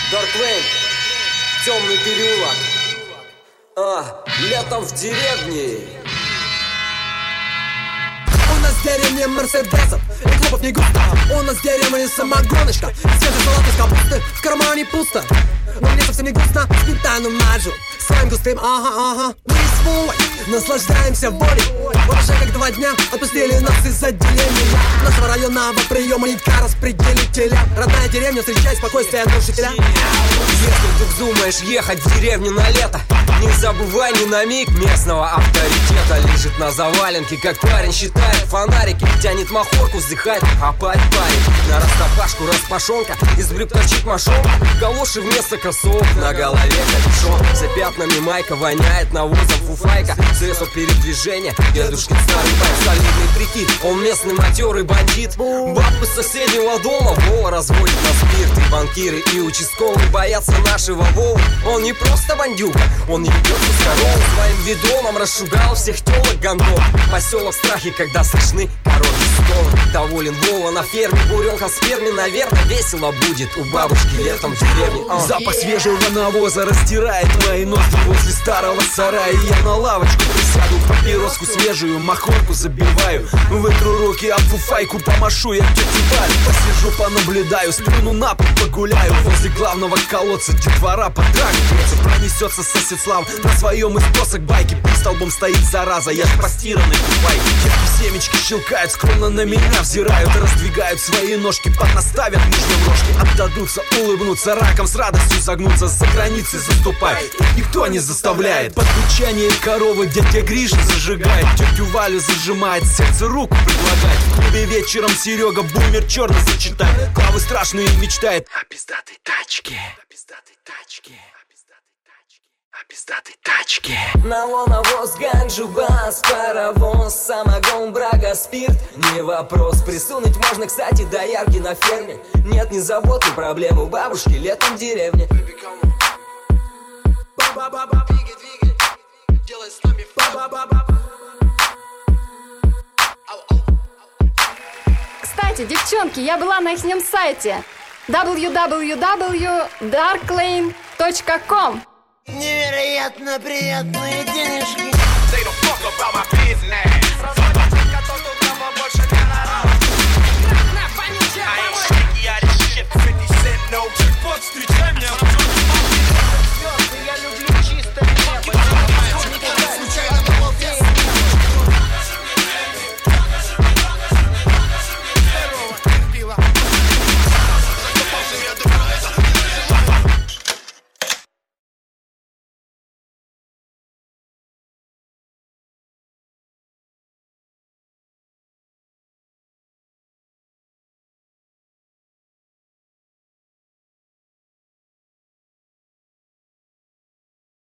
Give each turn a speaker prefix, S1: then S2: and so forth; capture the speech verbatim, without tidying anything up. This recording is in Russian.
S1: Darklane, темный переулок. А, летом в деревне.
S2: У нас в деревне мерседесов и клубов не густо. У нас в деревне самогоночка, свежий салат из капусты, в кармане пусто. Но мне совсем не грустно, сметану мажу своим густым, ага, ага. Мы с Вовой наслаждаемся волей. Уже как два дня отпустили нас из отделения нашего районного приема нитка распределителя. Родная деревня, встречай спокойствие нарушителя.
S1: Если ты вздумаешь ехать в деревню на лето, не забывай ни на миг местного авторитета. Лежит на заваленке, как парень считает фонарики, тянет махорку, вздыхает, а парень парень. На растопашку распашонка, из брюк торчит мошонка, галоши вместо кроссовок, на голове капюшон. За пятнами майка воняет навозом фуфайка, средство передвижения, дедушкин старый байк. Солидный прикид, он местный матерый бандит. Бабы с соседнего дома Вова разводит на спирт. И банкиры, и участковые боятся нашего Вовы. Он не просто бандюка, он не ведется с коровой. Своим видоном расшугал всех телок гондон. Поселок в страхе, когда слышны короткие стоны. Доволен Вова на ферме, буренка в сперме. Наверное, весело будет у бабушки летом в деревне. а.
S3: Запах свежего навоза растирает мои ноздри возле старого сарая. Я на лавочку присяду, папироску свежую, махорку забиваю. Вытру руки об фуфайку, помашу я тете Вале. Посижу, понаблюдаю, сплюну на пол, погуляю. Возле главного колодца детвора подрагивается. Пронесется сосед Слав на своем из досок байки. Под столбом стоит зараза, я в постиранной купайке. Детки семечки щелкают, скромно на меня взирают. Раздвигают свои ножки, поднаставят мужьям рожки. Отдадутся, улыбнутся, раком с радостью загнутся. За границей заступать их никто не заставляет. Под звучание коровы дядя Гриша зажигает. Тетю Валю зажимает, сердце руку предлагает. В клубе вечером Серега бумер черный зачитает. Главы страшные мечтает о пиздатой тачке, о пиздатой тачке, о пиздатой тачке, о пиздатой тачке.
S1: Навоз, ганджу, бас, паровоз, самогон, брага, спирт. Не вопрос, присунуть можно, кстати, доярки на ферме. Нет ни забот, ни проблем у бабушки летом в деревне.
S4: Кстати, девчонки, я была на ихнем сайте дабл ю дабл ю дабл ю точка дарклane точка ком.
S5: Невероятно приятные денежки.